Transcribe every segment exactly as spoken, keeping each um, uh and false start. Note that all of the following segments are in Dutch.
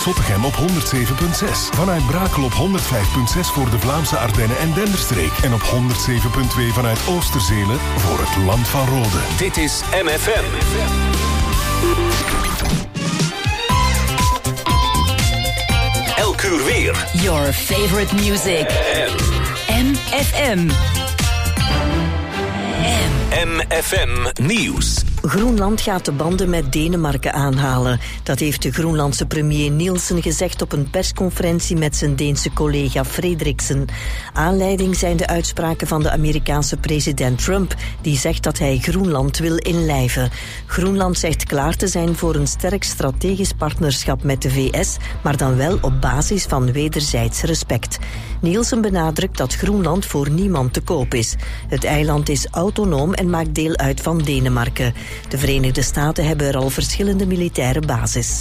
Zottegem op honderd zeven komma zes. Vanuit Brakel op honderd vijf komma zes voor de Vlaamse Ardennen en Denderstreek. En op honderd zeven komma twee vanuit Oosterzelen voor het Land van Rode. Dit is M F M. Elk uur weer. Your favorite music. M F M. M F M Nieuws. Groenland gaat de banden met Denemarken aanhalen. Dat heeft de Groenlandse premier Nielsen gezegd op een persconferentie met zijn Deense collega Frederiksen. Aanleiding zijn de uitspraken van de Amerikaanse president Trump, die zegt dat hij Groenland wil inlijven. Groenland zegt klaar te zijn voor een sterk strategisch partnerschap met de V S, maar dan wel op basis van wederzijds respect. Nielsen benadrukt dat Groenland voor niemand te koop is. Het eiland is autonoom en maakt deel uit van Denemarken. De Verenigde Staten hebben er al verschillende militaire bases.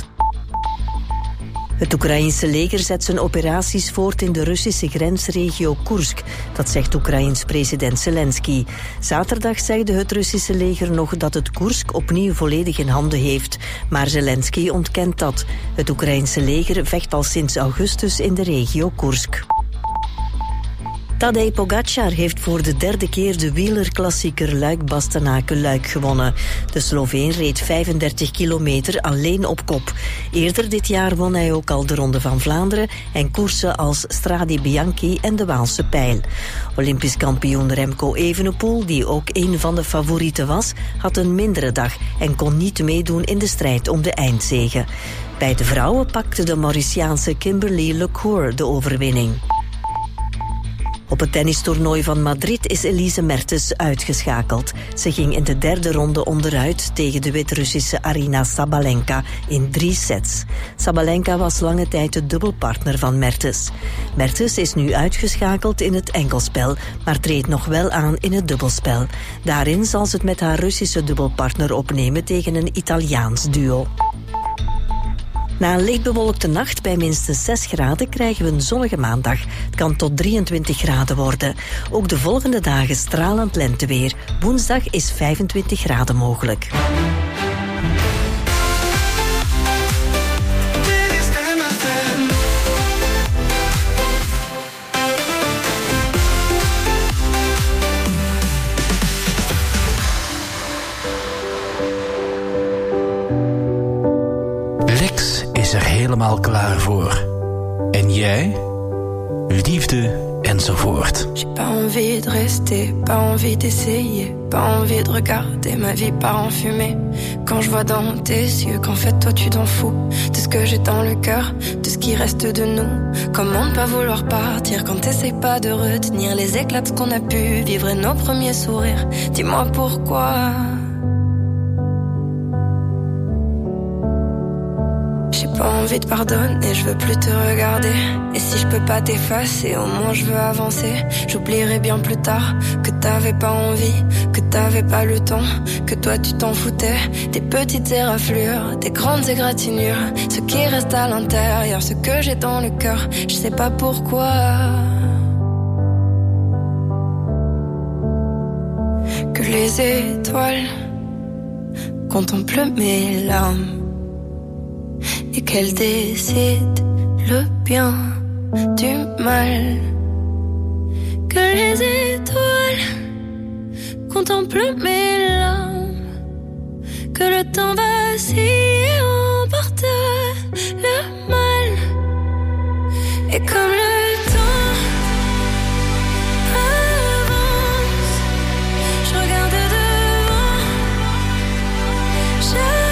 Het Oekraïense leger zet zijn operaties voort in de Russische grensregio Koersk. Dat zegt Oekraïens president Zelensky. Zaterdag zeide het Russische leger nog dat het Koersk opnieuw volledig in handen heeft. Maar Zelensky ontkent dat. Het Oekraïense leger vecht al sinds augustus in de regio Koersk. Tadej Pogačar heeft voor de derde keer de wielerklassieker Luik-Bastenaken-Luik gewonnen. De Sloveen reed vijfendertig kilometer alleen op kop. Eerder dit jaar won hij ook al de Ronde van Vlaanderen en koersen als Strade Bianchi en de Waalse Pijl. Olympisch kampioen Remco Evenepoel, die ook een van de favorieten was, had een mindere dag en kon niet meedoen in de strijd om de eindzege. Bij de vrouwen pakte de Mauritiaanse Kimberly LeCour de overwinning. Op het tennistoernooi van Madrid is Elise Mertens uitgeschakeld. Ze ging in de derde ronde onderuit tegen de Wit-Russische Aryna Sabalenka in drie sets. Sabalenka was lange tijd de dubbelpartner van Mertens. Mertens is nu uitgeschakeld in het enkelspel, maar treedt nog wel aan in het dubbelspel. Daarin zal ze het met haar Russische dubbelpartner opnemen tegen een Italiaans duo. Na een lichtbewolkte nacht bij minstens zes graden krijgen we een zonnige maandag. Het kan tot drieëntwintig graden worden. Ook de volgende dagen stralend lenteweer. Woensdag is vijfentwintig graden mogelijk. Helemaal klaar voor. En jij? Liefde enzovoort. J'ai pas envie de rester, pas envie d'essayer, pas envie de regarder ma vie part en fumée. Quand je vois dans tes yeux qu'en fait toi tu t'en fous de ce que j'ai dans le cœur, de ce qui reste de nous. Comment ne pas vouloir partir quand t'essayes pas de retenir les éclats de ce qu'on a pu vivre et nos premiers sourires. Dis-moi pourquoi. J'ai pas envie de pardonner, je veux plus te regarder. Et si je peux pas t'effacer, au moins je veux avancer. J'oublierai bien plus tard que t'avais pas envie, que t'avais pas le temps, que toi tu t'en foutais. Des petites éraflures, des grandes égratignures, ce qui reste à l'intérieur, ce que j'ai dans le cœur, je sais pas pourquoi. Que les étoiles contemplent mes larmes et qu'elle décide le bien du mal. Que les étoiles contemplent mes larmes, que le temps vacille et emporte le mal. Et comme le temps avance, je regarde devant, je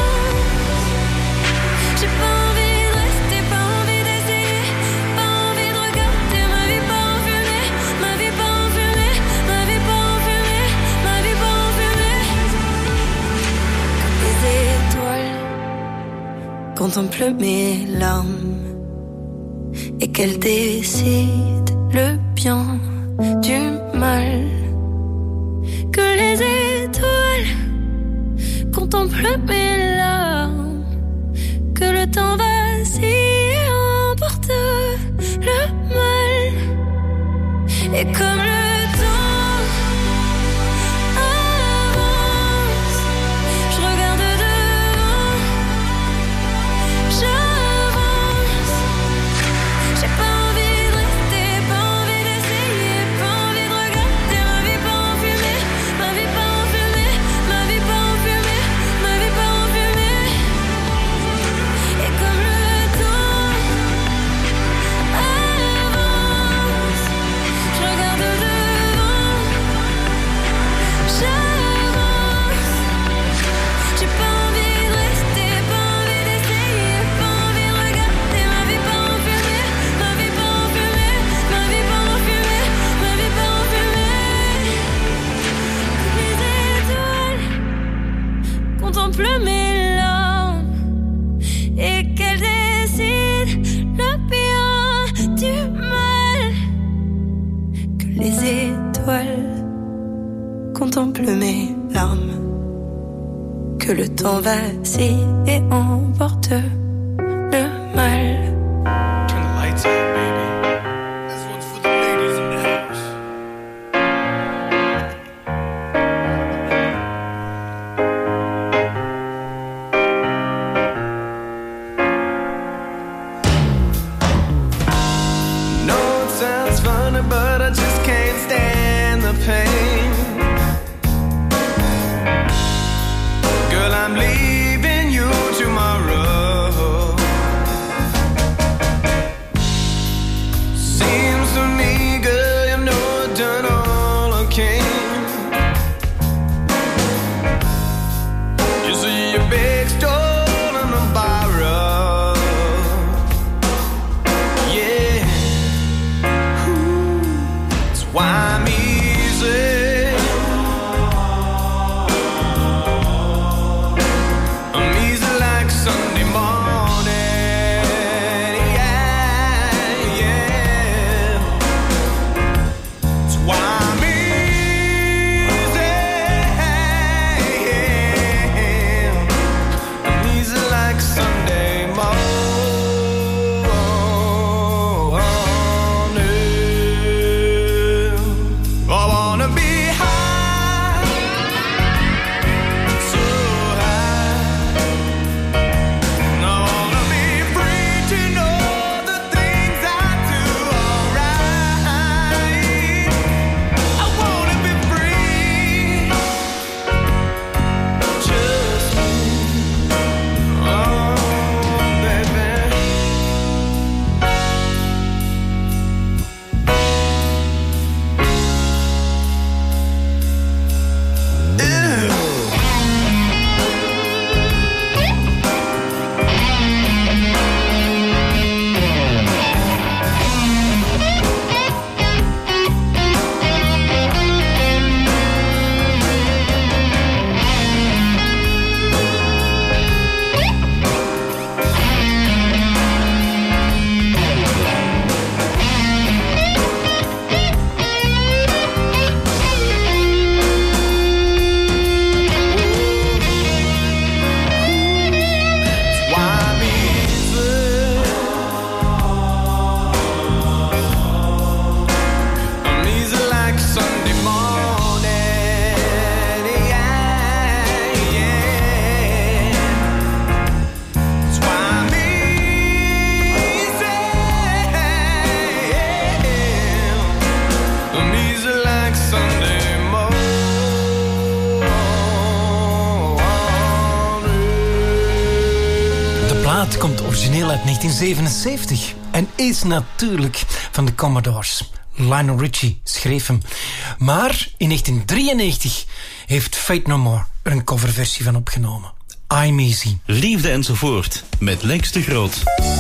J'ai pas envie de rester, pas envie d'essayer, pas envie de regarder ma vie pas en fumée, ma vie pas en fumée, ma vie pas en fumée, ma vie pas en fumée. Les étoiles contemplent mes larmes et qu'elles décident le bien du mal. Que les étoiles contemplent mes larmes, que le temps vacille et emporte le mal. Et comme le temps avance, je regarde devant, j'avance. contemple mes larmes. Que le temps vacille et emporte le mal. Turn the lights out, baby. This one's for the ladies in the house. No, it sounds funny, but I just can't stand the pain. Girl, I'm leaving you tomorrow. Seems to me, girl, you know I've done all I can. You see your big stolen and borrow. Yeah. Ooh, that's why I'm easy. Sunday morning, yeah, yeah. That's why I'm easy. I'm easy like Sunday morning. I wanna be high, so high. plaat komt origineel uit negentien zevenenzeventig en is natuurlijk van de Commodores. Lionel Richie schreef hem. Maar in negentien drieënnegentig heeft Faith No More er een coverversie van opgenomen. I'm Easy. Liefde enzovoort met Lex de Groot.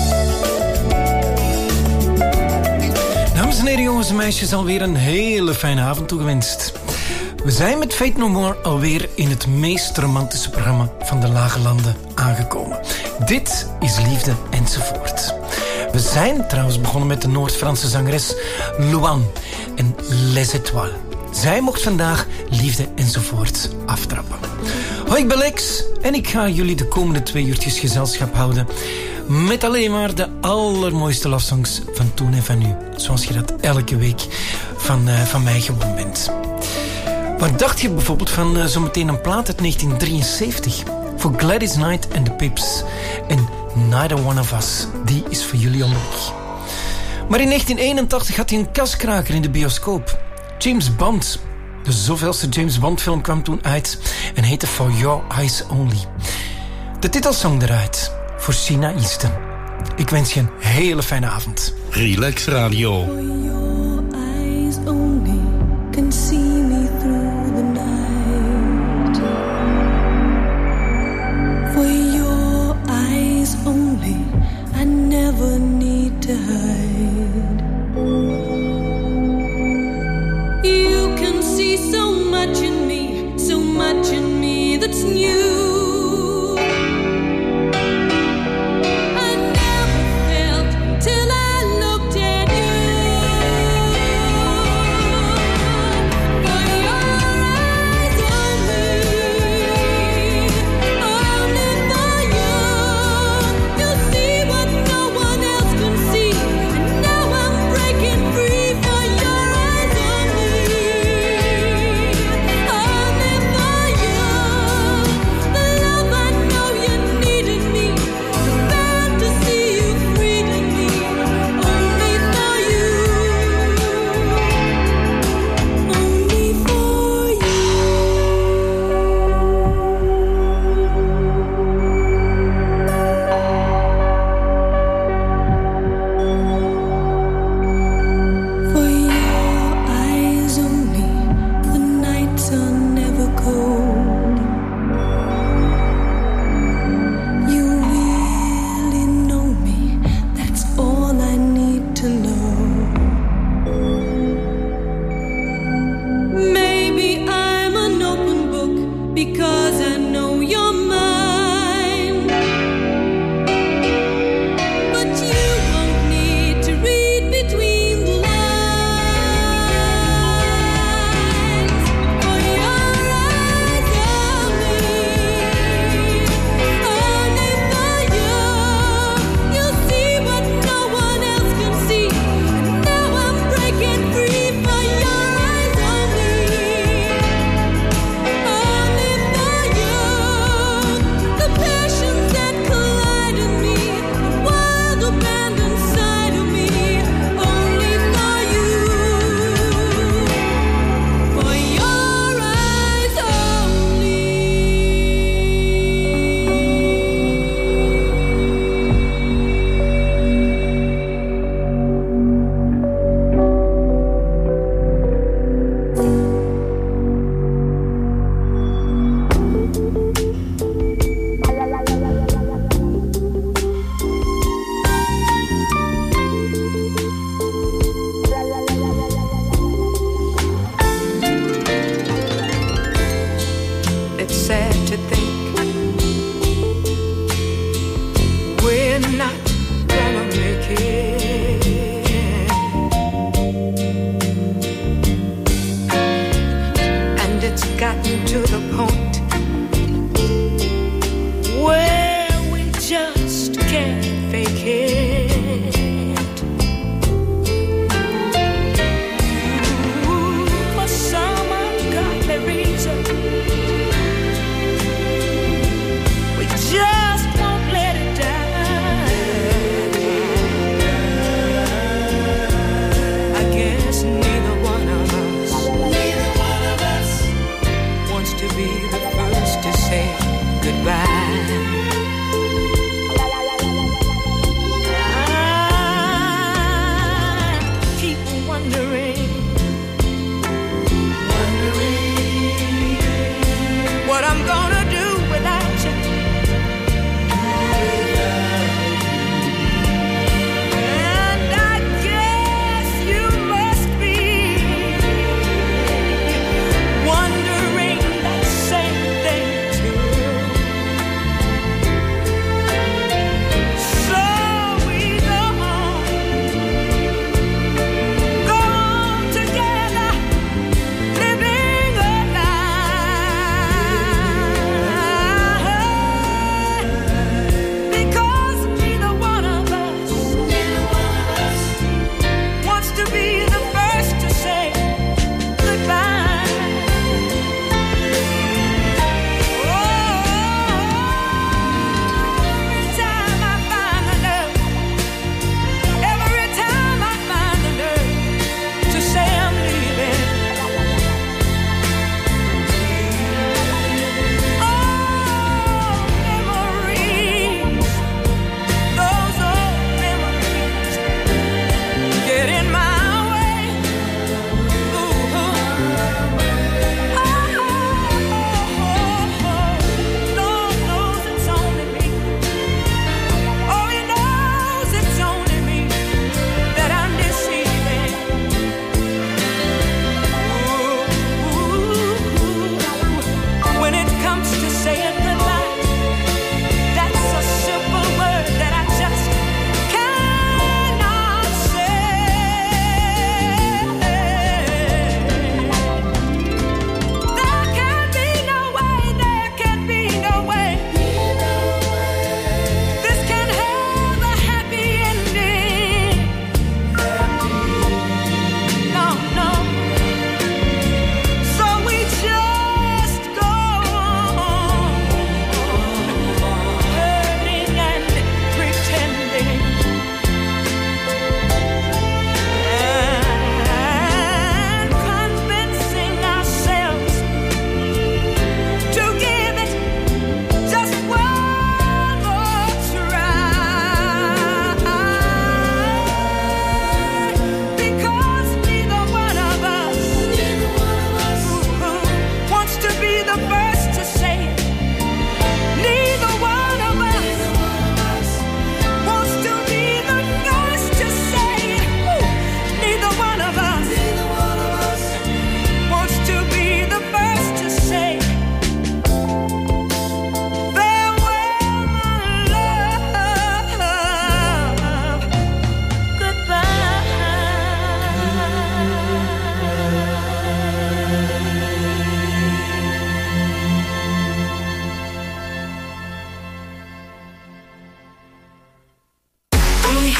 Dames en heren, jongens en meisjes, alweer een hele fijne avond toegewenst. We zijn met Faith No More alweer in het meest romantische programma van de Lage Landen aangekomen. Dit is Liefde enzovoort. We zijn trouwens begonnen met de Noord-Franse zangeres Louane en Les Étoiles. Zij mocht vandaag Liefde enzovoort aftrappen. Hoi, ik ben Lex en ik ga jullie de komende twee uurtjes gezelschap houden met alleen maar de allermooiste lofsongs van toen en van nu. Zoals je dat elke week van, uh, van mij gewoon bent. Wat dacht je bijvoorbeeld van uh, zometeen een plaat uit negentien drieënzeventig? Voor Gladys Knight en The Pips. En Neither One of Us, die is voor jullie onderweg. Maar in negentien eenentachtig had hij een kaskraker in de bioscoop. James Bond, de zoveelste James Bond film, kwam toen uit en heette For Your Eyes Only. De titelsong eruit voor Sina Easton. Ik wens je een hele fijne avond. Relax Radio. For your eyes only can see me through the night. For your eyes only I never need to hide. You can see so much in me, so much in me that's new. For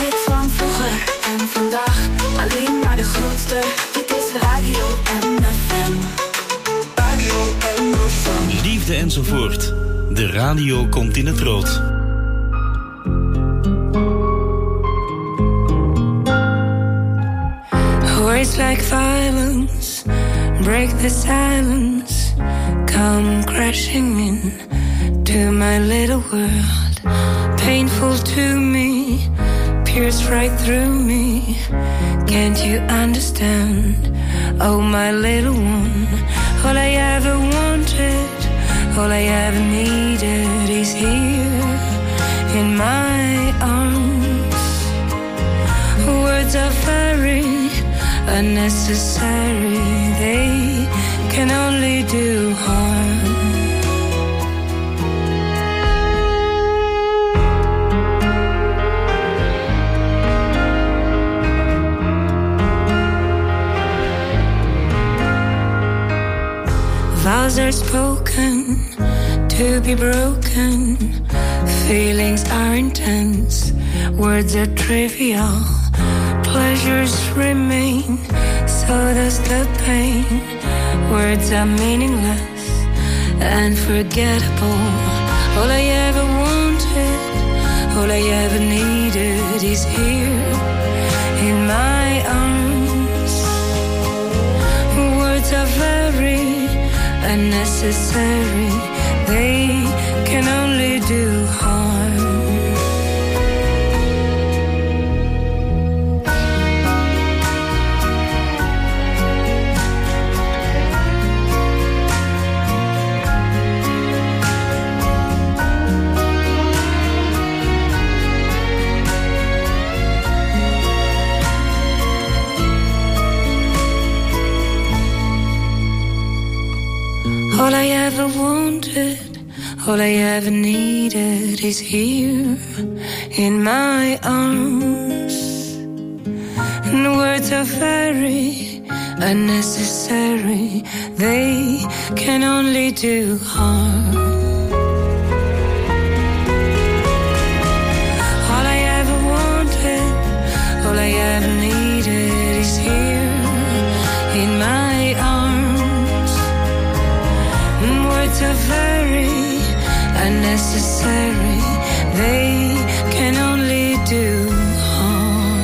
hit van vroeger en vandaag. Alleen maar de grootste. Dit is Radio M F M. Radio M F M. Liefde enzovoort. De radio komt in het rood. Words like violence break the silence, come crashing in to my little world. Painful to me, pierce right through me. Can't you understand? Oh, my little one. All I ever wanted, all I ever needed is here in my arms. Words are very unnecessary, they can only do harm. Vows are spoken to be broken. Feelings are intense, words are trivial. Pleasures remain, so does the pain. Words are meaningless and forgettable. All I ever wanted, all I ever needed is here in my arms. Words are very unnecessary, they can only do harm. All I ever wanted, all I ever needed is here in my arms. And words are very unnecessary, they can only do harm. All I ever wanted, all I ever needed is here in my arms. Words are very unnecessary, they can only do harm.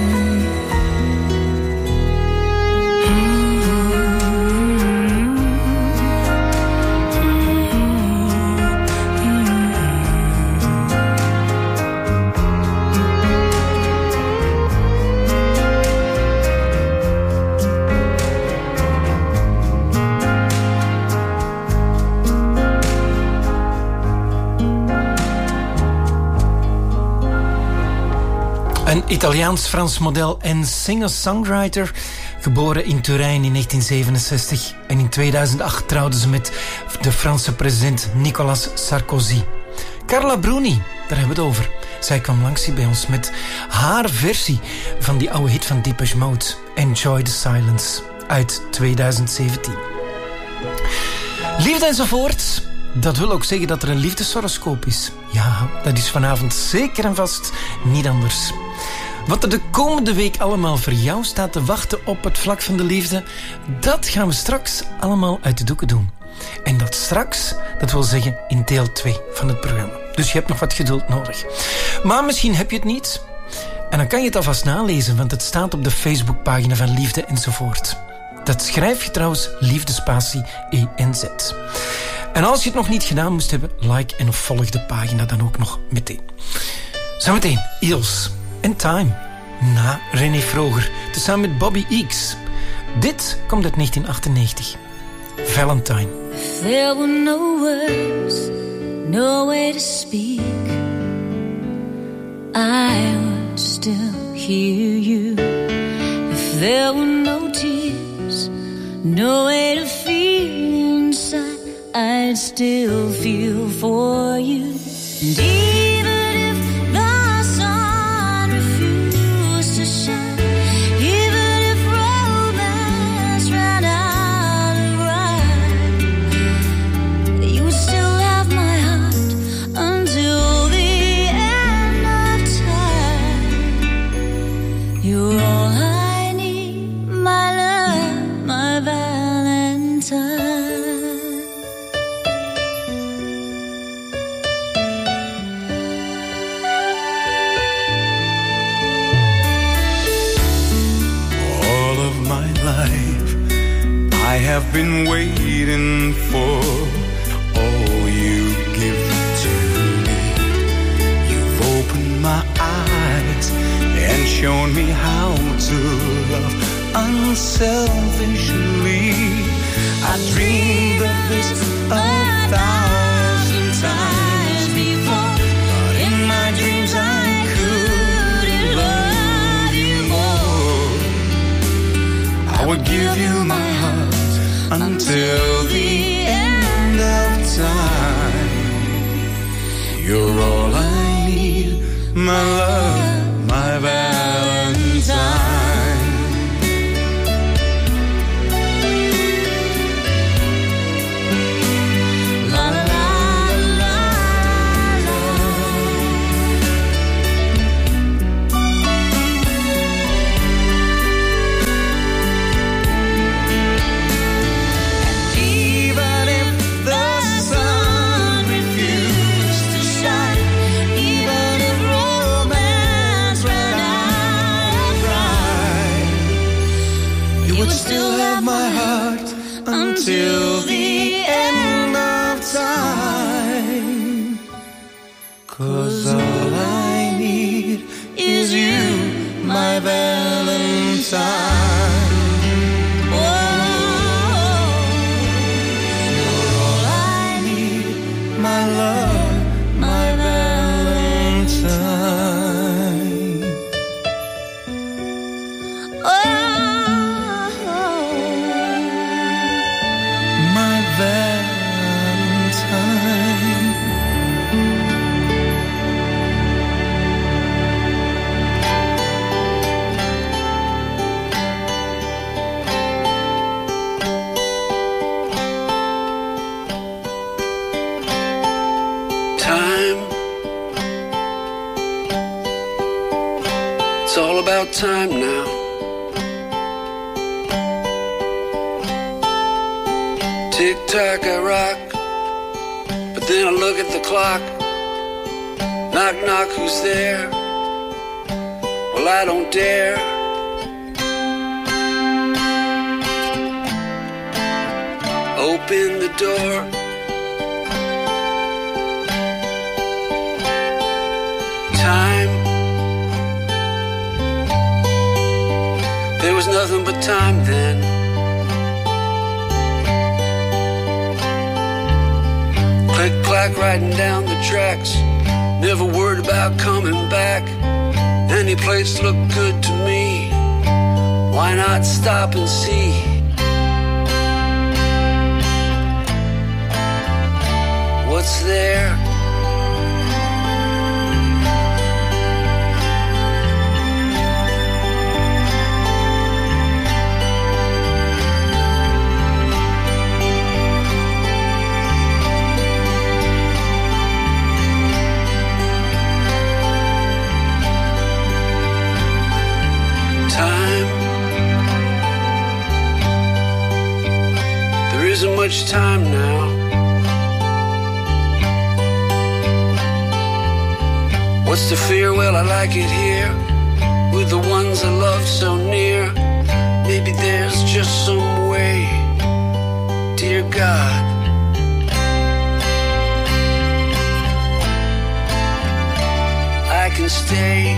Een Italiaans-Frans model en singer-songwriter. Geboren in Turijn in negentien zevenenzestig. En in tweeduizend acht trouwde ze met de Franse president Nicolas Sarkozy. Carla Bruni, daar hebben we het over. Zij kwam langs hier bij ons met haar versie van die oude hit van Depeche Mode. Enjoy the Silence uit tweeduizend zeventien. Liefde enzovoort. Dat wil ook zeggen dat er een liefdeshoroscoop is. Ja, dat is vanavond zeker en vast niet anders. Wat er de komende week allemaal voor jou staat te wachten op het vlak van de liefde, dat gaan we straks allemaal uit de doeken doen. En dat straks, dat wil zeggen in deel twee van het programma. Dus je hebt nog wat geduld nodig. Maar misschien heb je het niet. En dan kan je het alvast nalezen, want het staat op de Facebookpagina van Liefde enzovoort. Dat schrijf je trouwens liefdespatie E N Z. En als je het nog niet gedaan moest hebben, like en of volg de pagina dan ook nog meteen. Zometeen, Eels en Time. Na René Vroger, tezamen met Bobby Eakes. Dit komt uit negentien achtennegentig. Valentine. If there were no words, no way to speak, I would still hear you. If there were no tears, no way to feel inside, I'd still feel for you. And even if the sun refused to shine, even if romance ran out of rhyme, you would still have my heart until the end of time. have been waiting for. All you give to me. You've opened my eyes and shown me how to love unselfishly. I dreamed of this a thousand times before, but in my dreams I couldn't love you more. I would give you my heart until the end of time. You're all I need, my love, my Valentine. Still have my heart until the end of time. 'Cause all I need is you, my Valentine. Oh, you're all I need, my love, my Valentine. Oh, about time now. Tick tock, I rock, but then I look at the clock. Knock knock, who's there? Well, I don't dare. Open the door. Time. There was nothing but time then. Click clack, riding down the tracks. Never worried about coming back. Any place looked good to me. Why not stop and see? What's there? There isn't much time now. What's the fear? Well, I like it here with the ones I love so near. Maybe there's just some way, dear God, I can stay.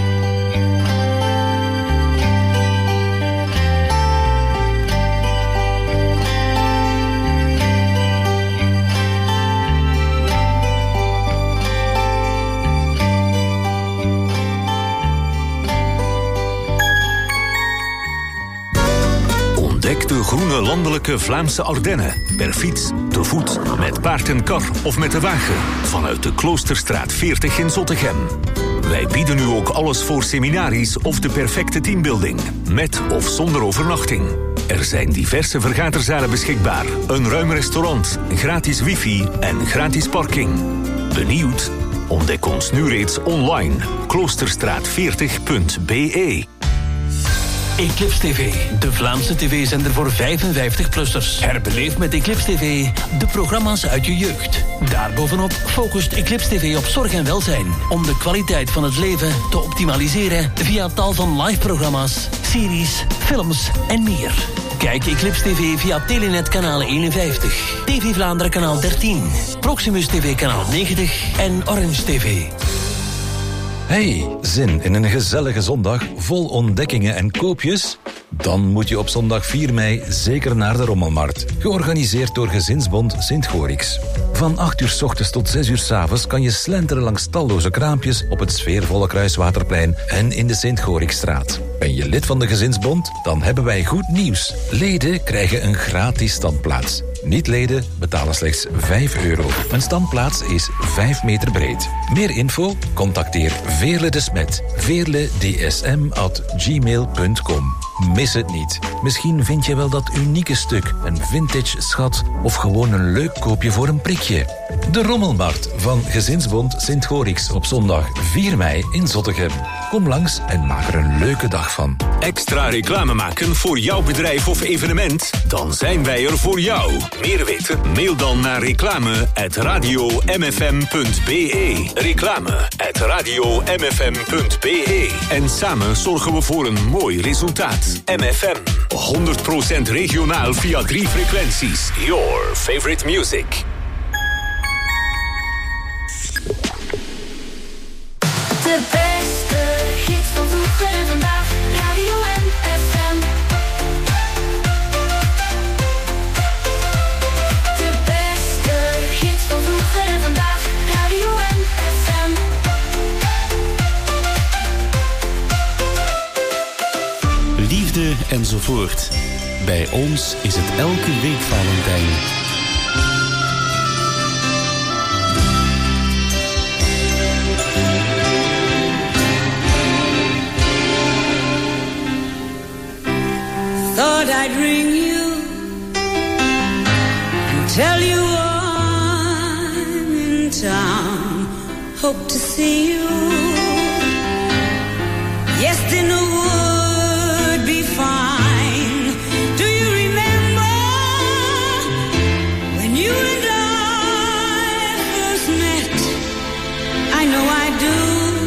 Ontdek de groene landelijke Vlaamse Ardennen. Per fiets, te voet, met paard en kar of met de wagen. Vanuit de Kloosterstraat veertig in Zottegem. Wij bieden nu ook alles voor seminaries of de perfecte teambuilding. Met of zonder overnachting. Er zijn diverse vergaderzalen beschikbaar. Een ruim restaurant, gratis wifi en gratis parking. Benieuwd? Ontdek ons nu reeds online. kloosterstraat veertig punt b e. Eclipse T V, de Vlaamse tv-zender voor vijfenvijftig-plussers. Herbeleef met Eclipse T V de programma's uit je jeugd. Daarbovenop focust Eclipse T V op zorg en welzijn. Om de kwaliteit van het leven te optimaliseren via tal van live-programma's, series, films en meer. Kijk Eclipse T V via Telenet kanaal eenenvijftig, T V Vlaanderen kanaal dertien, Proximus T V kanaal negentig en Orange T V. Hey, zin in een gezellige zondag vol ontdekkingen en koopjes? Dan moet je op zondag vier mei zeker naar de Rommelmarkt. Georganiseerd door Gezinsbond Sint-Gorix. Van acht uur 's ochtends tot zes uur 's avonds kan je slenteren langs talloze kraampjes op het sfeervolle Kruiswaterplein en in de Sint-Gorixstraat. Ben je lid van de Gezinsbond? Dan hebben wij goed nieuws. Leden krijgen een gratis standplaats. Niet-leden betalen slechts vijf euro. Een standplaats is vijf meter breed. Meer info? Contacteer Veerle de Smet. veerle d s m at gmail punt com. Mis het niet. Misschien vind je wel dat unieke stuk, een vintage schat of gewoon een leuk koopje voor een prikje. De Rommelmarkt van Gezinsbond Sint-Gorix op zondag vier mei in Zottegem. Kom langs en maak er een leuke dag van. Extra reclame maken voor jouw bedrijf of evenement? Dan zijn wij er voor jou. Meer weten? Mail dan naar reclame at radio m f m punt b e. Reclame at radio m f m punt b e. En samen zorgen we voor een mooi resultaat. M F M. honderd procent regionaal via drie frequenties. Your favorite music. De beste hits van vroeger en vandaag. Radio M F M. De beste hits van vroeger en vandaag. Radio M F M. Liefde enzovoort. Bij ons is het elke week Valentijn. Thought I'd ring you and tell you I'm in town. Hope to see you. Yes, dinner would be fine. Do you remember when you and I first met? I know I do.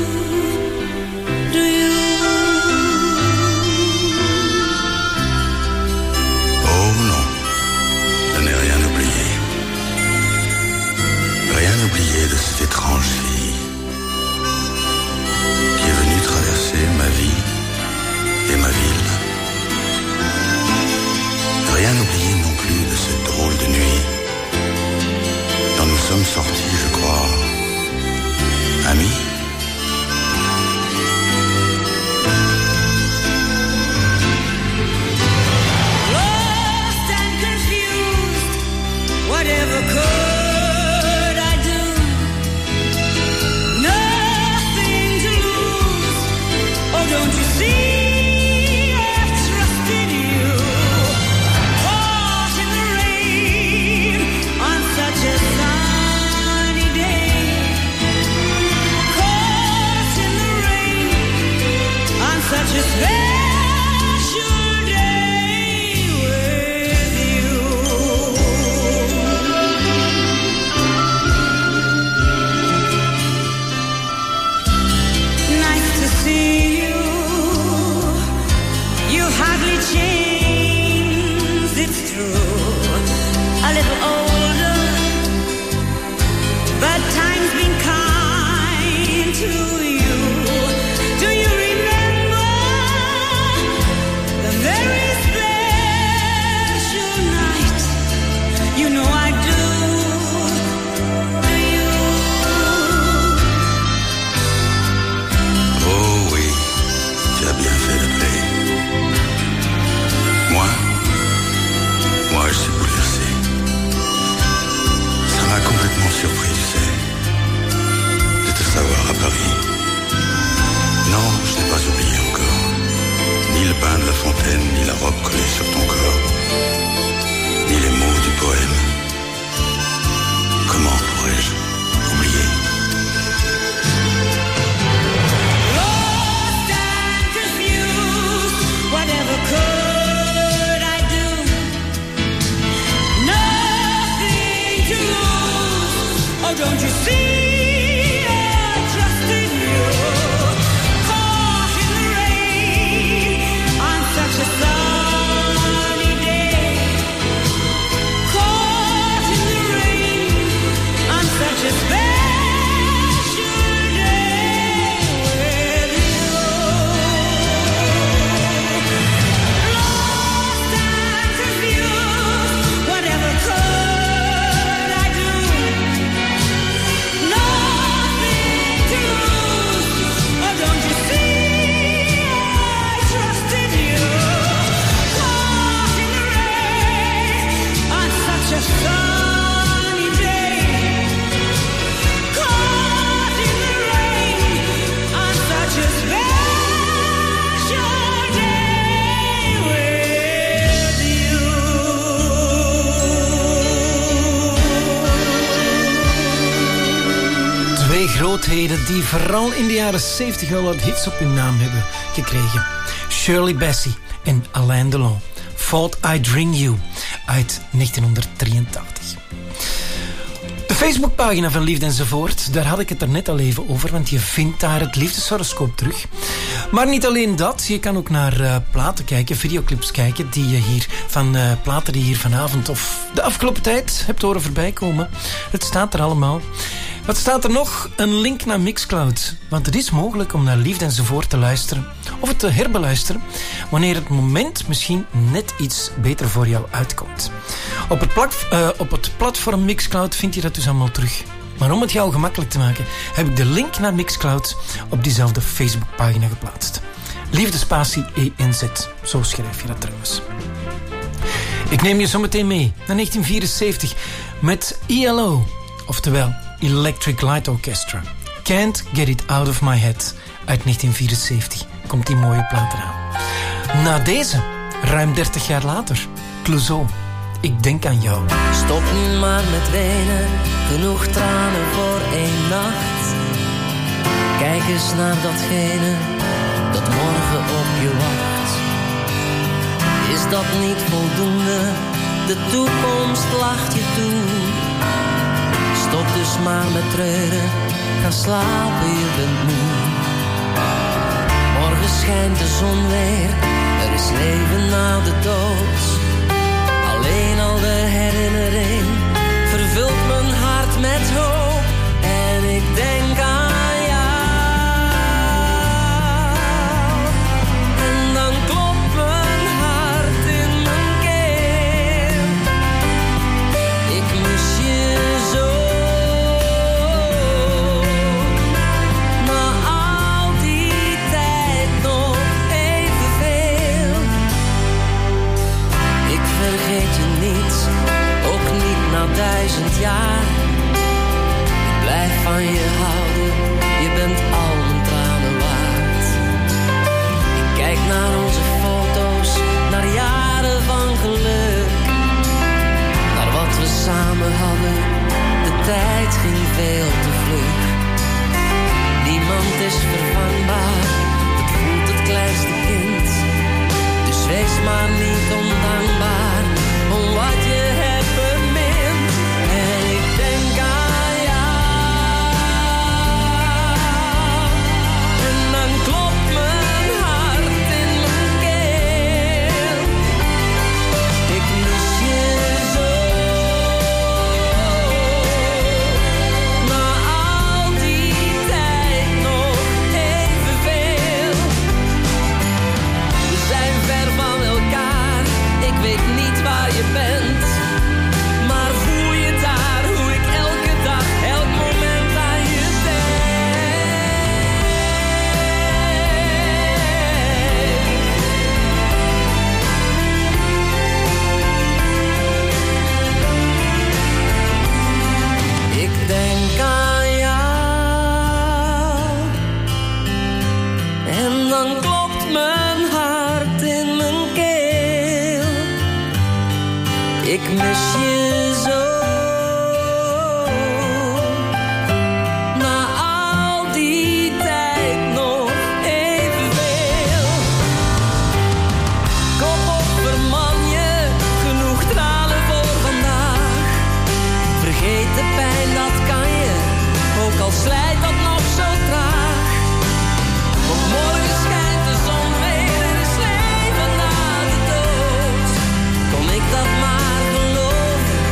Oublié de cette étrange fille qui est venue traverser ma vie et ma ville. Rien oublié non plus de cette drôle de nuit dont nous sommes sortis, je crois, amis. Lost and confused, whatever could don't you see I've trusted you? Caught in the rain on such a sunny day. Caught in the rain on such a special day with you. Nice to see you. Hardly changed, it's true. A little older, but time's been kind to you. Do you remember the very special night? You know I do. Do you? Oh oui, tu as bien fait de play. Moi, moi je suis bouleversé. Ça m'a complètement surpris, tu sais, de te savoir à Paris. Non, je n'ai pas oublié encore. Ni le bain de la fontaine, ni la robe collée sur ton corps, ni les mots du poème. Comment pourrais-je oublier? Lost and confused, whatever could. Oh, don't you see I trusted you? Caught in the rain on grootheden die vooral in de jaren zeventig wel wat hits op hun naam hebben gekregen. Shirley Bassey en Alain Delon. Thought I'd Ring You uit negentienhonderddrieëntachtig. De Facebookpagina van Liefde Enzovoort, daar had ik het er net al even over, want je vindt daar het liefdeshoroscoop terug. Maar niet alleen dat, je kan ook naar uh, platen kijken, videoclips kijken, die je hier van uh, platen die je hier vanavond of de afgelopen tijd hebt horen voorbij komen. Het staat er allemaal. Wat staat er nog? Een link naar Mixcloud. Want het is mogelijk om naar Liefde Enzovoort te luisteren of het te herbeluisteren wanneer het moment misschien net iets beter voor jou uitkomt. Op het, plak, uh, op het platform Mixcloud vind je dat dus allemaal terug. Maar om het jou gemakkelijk te maken heb ik de link naar Mixcloud op diezelfde Facebookpagina geplaatst. Liefdespatie E N Z, zo schrijf je dat trouwens. Ik neem je zo meteen mee naar negentien vierenzeventig met E L O, oftewel Electric Light Orchestra. Can't Get It Out of My Head uit negentien vierenzeventig komt die mooie plaat eraan. Na deze, ruim dertig jaar later, Clouseau, Ik denk aan jou. Stop nu maar met wenen, genoeg tranen voor één nacht. Kijk eens naar datgene dat morgen op je wacht. Is dat niet voldoende? De toekomst lacht je toe. Stop dus maar met treuren, ga slapen, je bent moe. Morgen schijnt de zon weer, er is leven na de dood. Alleen al de herinnering vervult mijn hart met hoop. En ik denk aan jou. En dan klopt mijn hart in mijn keel. Ik mis je zo. Na al die tijd nog evenveel. Ik vergeet je niet, ook niet na duizend jaar. Ik blijf van je houden, je bent al mijn tranen waard. Ik kijk naar onze foto's, naar jaren van geluk. Naar wat we samen hadden, de tijd ging veel te vlug. Niemand is vervangbaar, het voelt het kleinste kind. Dus wees maar niet ondankbaar om wat je hebt bemind. En ik denk aan jou. En dan klopt mijn hart in mijn keel. Ik mis je zo. Na al die tijd nog evenveel. We zijn ver van elkaar, ik weet niet waar je bent. Maar voel je daar hoe ik elke dag, elk moment aan je denk. Ik denk aan jou. En dan klopt mijn hart in mijn keel. Ik mis je zo. Na al die tijd nog evenveel. Kom op, verman je, genoeg tranen voor vandaag. Vergeet de pijn, dat kan je, ook al slijt dat nog zo traag. Want morgen schijnt de zon weer, er is leven na de dood. Kon ik dat maar geloven,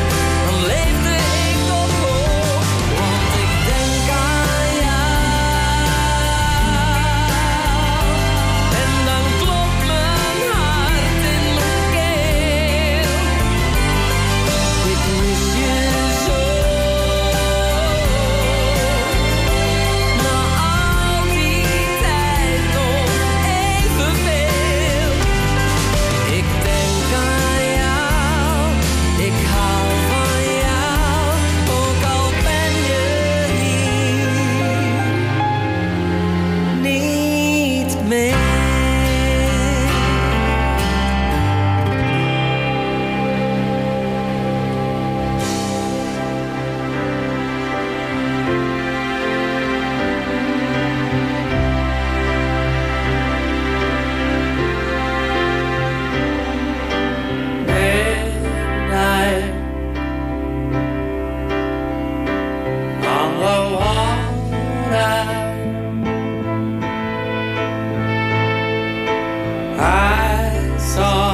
I saw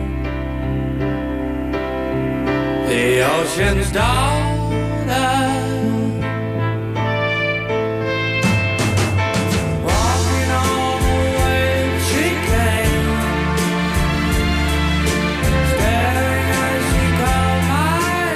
the ocean's daughter walking on the way she came, staring as she called my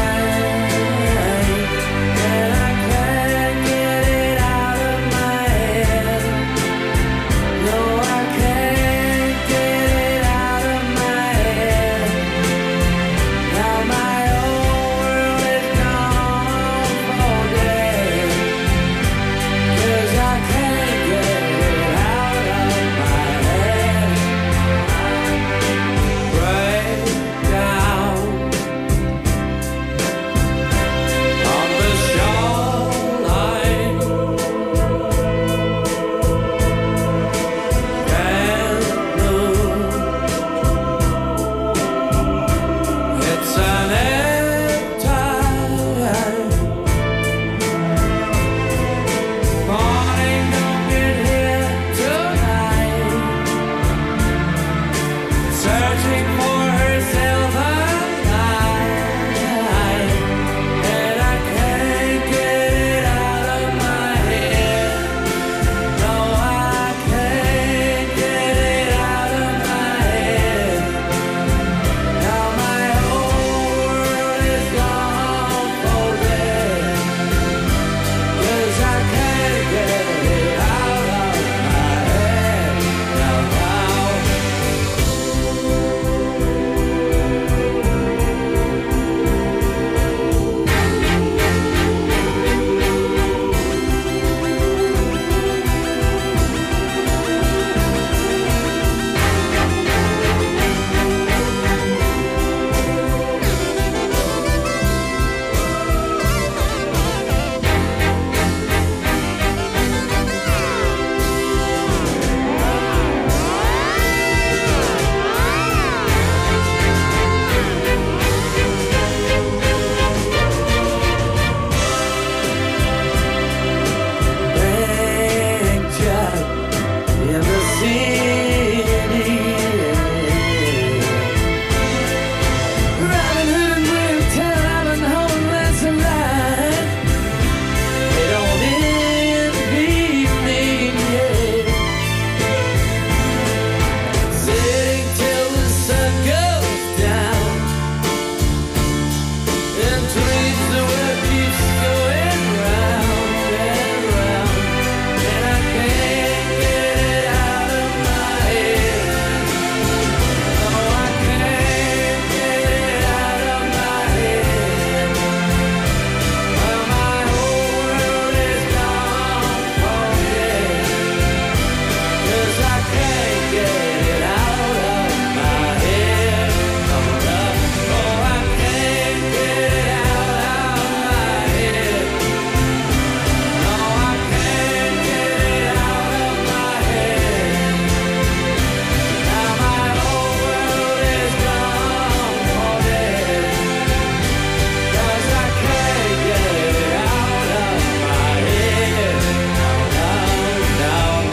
name, and I can't get it out of my head. No, I can't get it out of my head. Now my whole world is gone for dead, 'cause I can't get it out of my head. Break down on the shoreline, can't move. It's an empty morning, don't get here tonight. Searching for herself alive, and I can't get it out of my head. No, I can't get it out of my head. Now my whole world is gone for dead, 'cause I can't get it out of my head. Now, now. Picture in the city, Robin Hood and William Tell, Ivan Home, that's a lie. They don't envy me yet. Sitting till the sun goes down and trees the world keeps going round and round, and I can't get it out of my head. No, I can't get it out of my head. Well, my whole world is gone for dead, 'cause I can't get it out of my head. No, no, oh, I can't get it out of my head. No, I can't get it out of my head. Now my whole world is gone for dead, 'cause I can't get it out of my head. Now, now,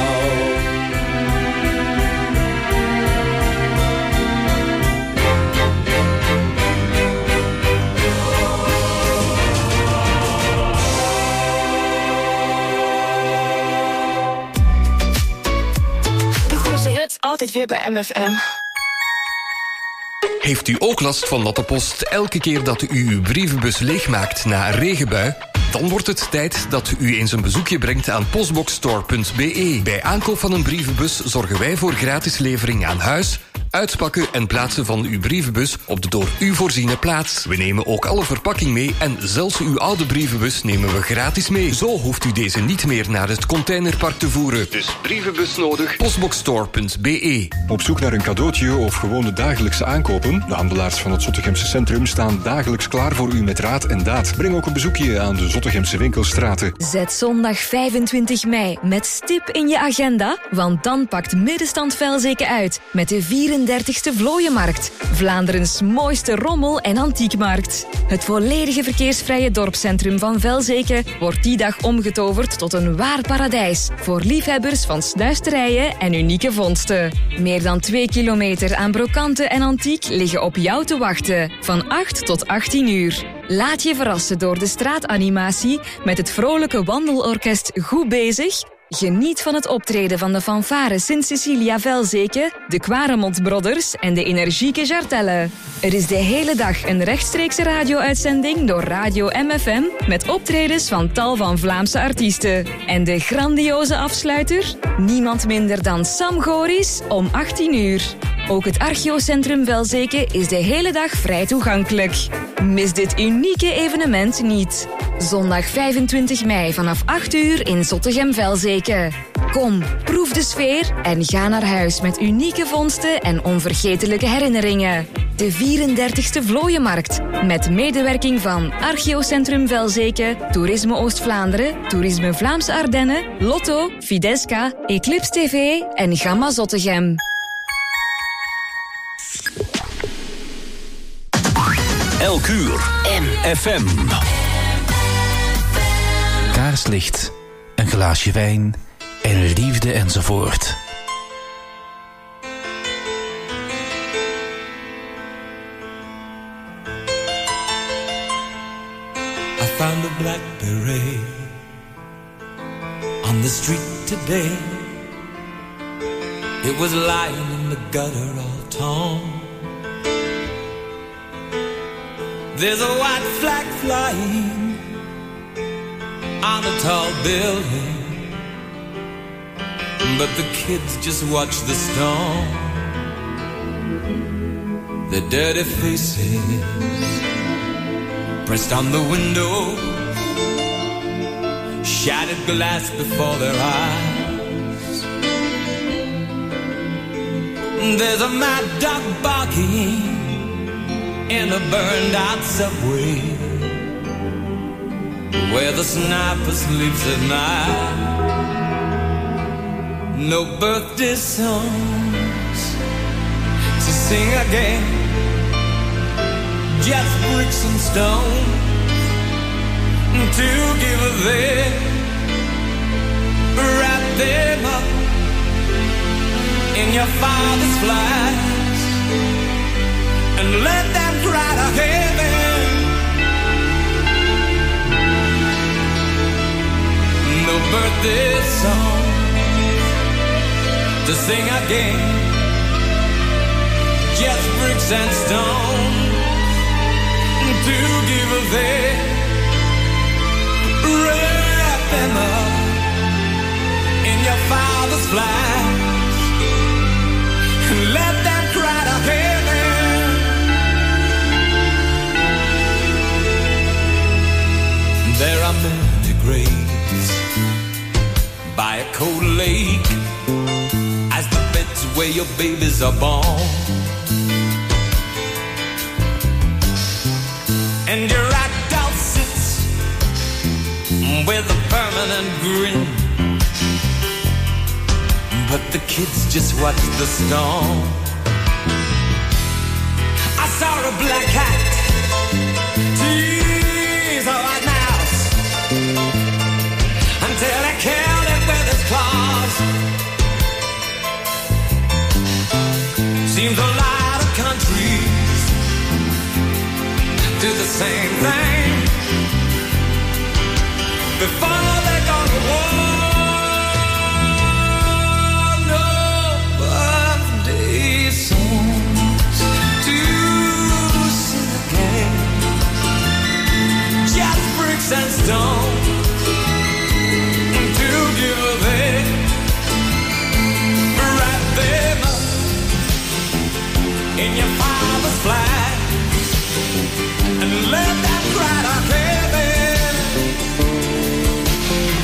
De grootste hits altijd weer bij M F M. Heeft u ook last van natte post elke keer dat u uw brievenbus leegmaakt na een regenbui? Dan wordt het tijd dat u eens een bezoekje brengt aan postboxstore punt b e. Bij aankoop van een brievenbus zorgen wij voor gratis levering aan huis, uitpakken en plaatsen van uw brievenbus op de door u voorziene plaats. We nemen ook alle verpakking mee en zelfs uw oude brievenbus nemen we gratis mee. Zo hoeft u deze niet meer naar het containerpark te voeren. Dus brievenbus nodig, postboxstore punt b e. Op zoek naar een cadeautje of gewone dagelijkse aankopen? De handelaars van het Zottegemse centrum staan dagelijks klaar voor u met raad en daad. Breng ook een bezoekje aan de Zottegemse winkelstraten. Zet zondag vijfentwintig mei met stip in je agenda, want dan pakt Middenstand Velzeke uit met de vierendertigste vierendertigste Vlooienmarkt. Vlaanderens mooiste rommel- en antiekmarkt. Het volledige verkeersvrije dorpscentrum van Velzeke wordt die dag omgetoverd tot een waar paradijs voor liefhebbers van snuisterijen en unieke vondsten. Meer dan twee kilometer aan brokanten en antiek liggen op jou te wachten. Van acht tot achttien uur. Laat je verrassen door de straatanimatie met het vrolijke wandelorkest Goed Bezig. Geniet van het optreden van de fanfare Sint-Cecilia Velzeke, de Quaremont Brothers en de energieke Jartelle. Er is de hele dag een rechtstreekse radio-uitzending door Radio M F M met optredens van tal van Vlaamse artiesten. En de grandioze afsluiter? Niemand minder dan Sam Goris om achttien uur. Ook het Archeocentrum Velzeke is de hele dag vrij toegankelijk. Mis dit unieke evenement niet. Zondag vijfentwintig mei vanaf acht uur in Zottegem-Velzeke. Kom, proef de sfeer en ga naar huis met unieke vondsten en onvergetelijke herinneringen. De vierendertigste Vlooienmarkt. Met medewerking van Archeocentrum Velzeke, Toerisme Oost-Vlaanderen, Toerisme Vlaamse Ardennen, Lotto, Fidesca, Eclipse T V en Gamma Zottegem. Elk uur. M F M. Kaarslicht, een glaasje wijn en liefde enzovoort. I found a black beret on the street today. It was lying in the gutter all torn. There's a white flag flying on a tall building, but the kids just watch the storm. Their dirty faces pressed on the window, shattered glass before their eyes. There's a mad dog barking in a burned out subway, where the sniper sleeps at night. No birthday songs to sing again, just bricks and stone to give a there. Wrap them up in your father's flags and let them cry to heaven. No birthday song to sing again, just bricks and stone to give a there. Wrap them up in your father's flags and let them cry to heaven. There are many graves by a cold lake as the beds where your babies are born, and your adult sits with a permanent grin, but the kids just watch the storm. I saw a black cat tease a white mouse until he killed it with his claws. Seems a lot of countries do the same thing before they go to war. No birthday songs to sing again, just bricks and stone to give a there. Wrap them up in your father's flag and let them cry to heaven.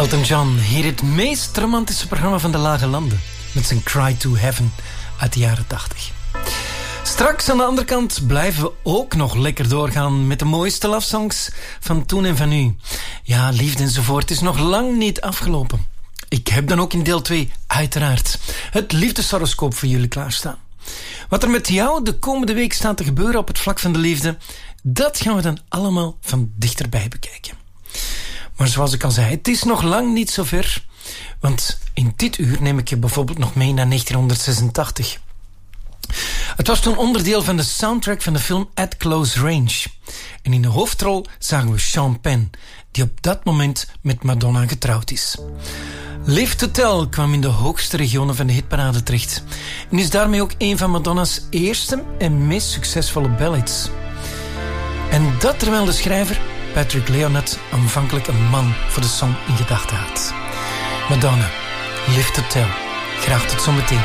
Elton John, hier het meest romantische programma van de Lage Landen. Met zijn Cry to Heaven uit de jaren tachtig. Straks aan de andere kant blijven we ook nog lekker doorgaan met de mooiste love songs van toen en van nu. Ja, liefde enzovoort is nog lang niet afgelopen. Ik heb dan ook in deel twee uiteraard het liefdeshoroscoop voor jullie klaarstaan. Wat er met jou de komende week staat te gebeuren op het vlak van de liefde, dat gaan we dan allemaal van dichterbij bekijken. Maar zoals ik al zei, het is nog lang niet zo ver. Want in dit uur neem ik je bijvoorbeeld nog mee naar negentien Het was toen onderdeel van de soundtrack van de film At Close Range. En in de hoofdrol zagen we Sean Penn, die op dat moment met Madonna getrouwd is. Live to Tell kwam in de hoogste regionen van de hitparade terecht. En is daarmee ook een van Madonna's eerste en meest succesvolle ballads. En dat terwijl de schrijver Patrick Leonard aanvankelijk een man voor de song in gedachten had. Madonna, Live to Tell. Graag tot zometeen.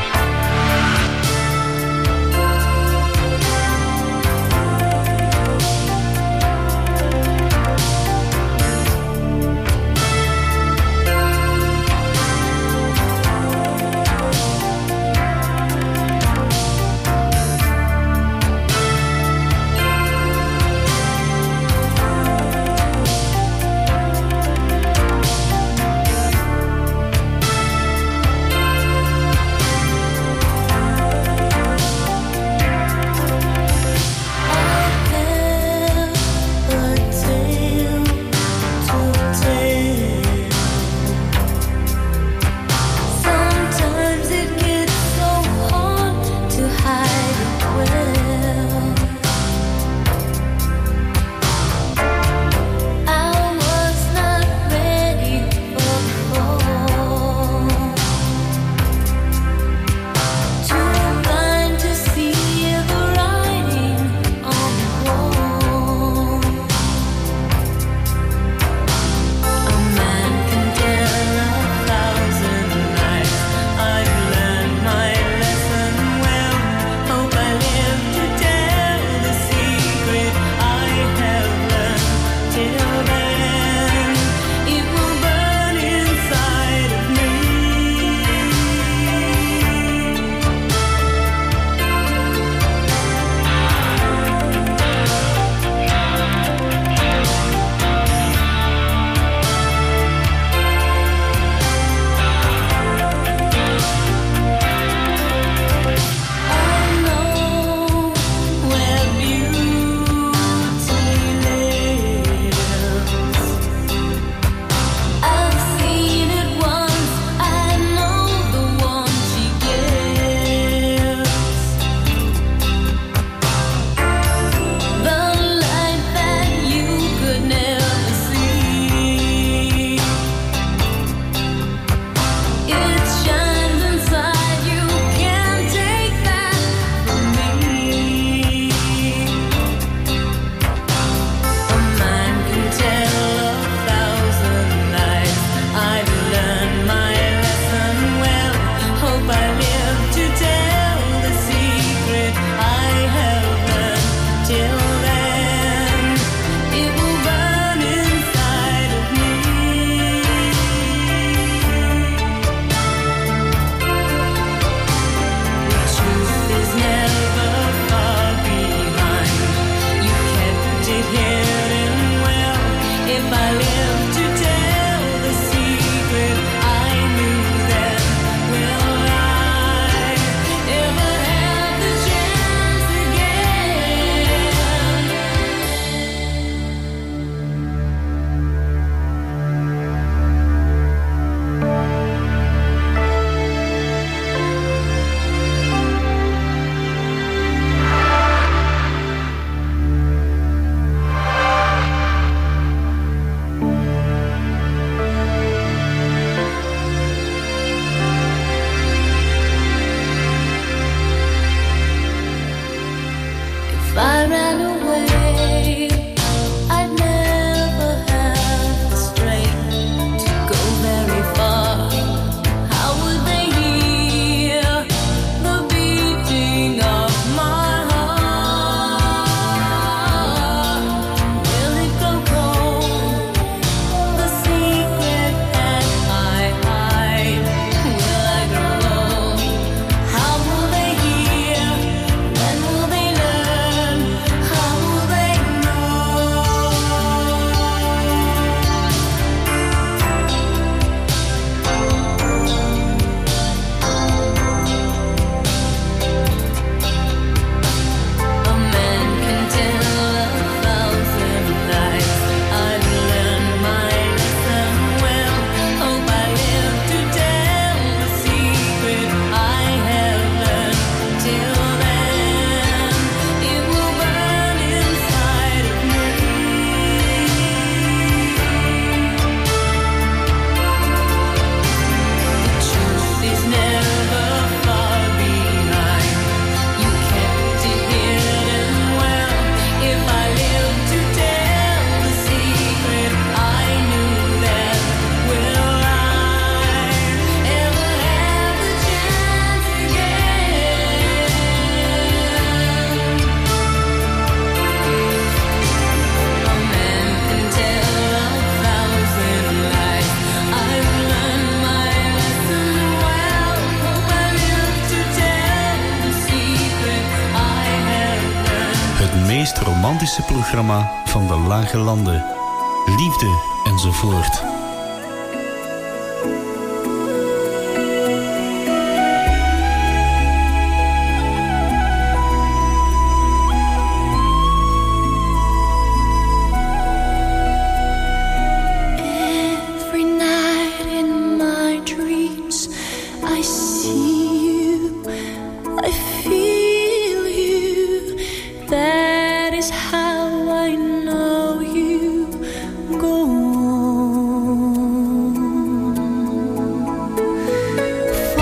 romantische programma van de Lage Landen. Liefde enzovoort.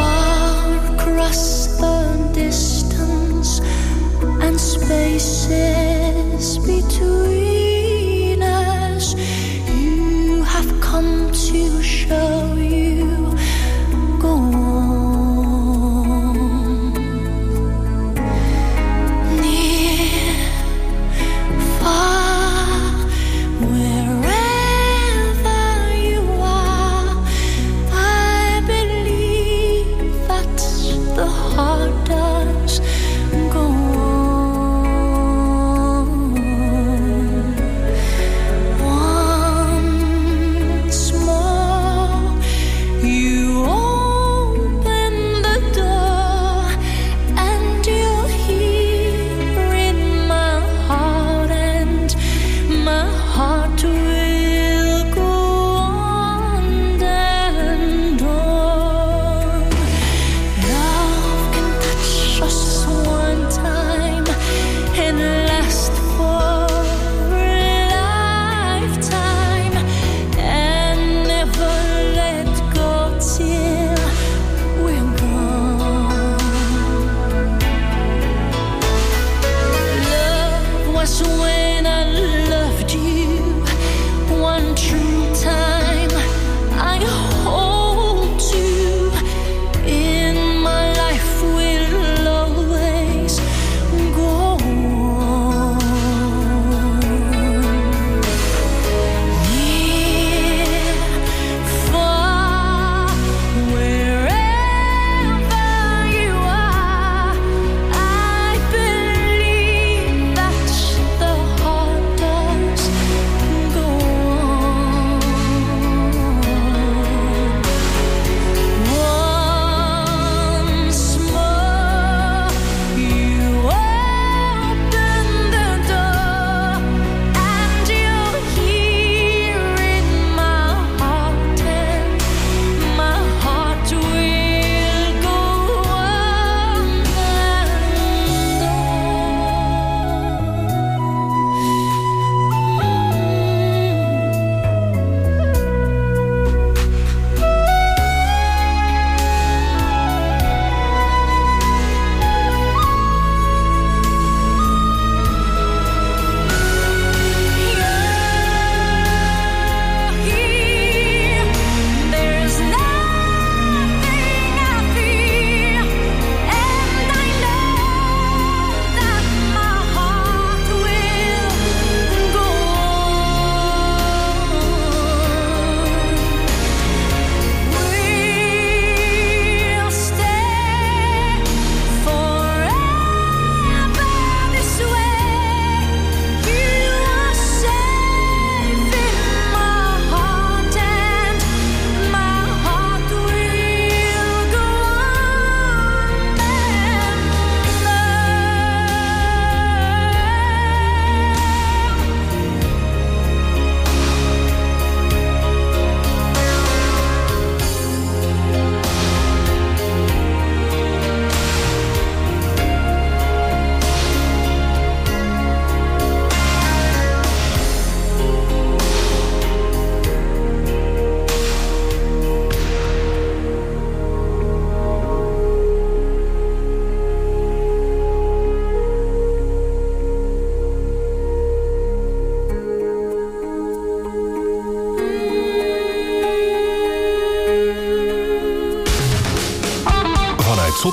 Spaces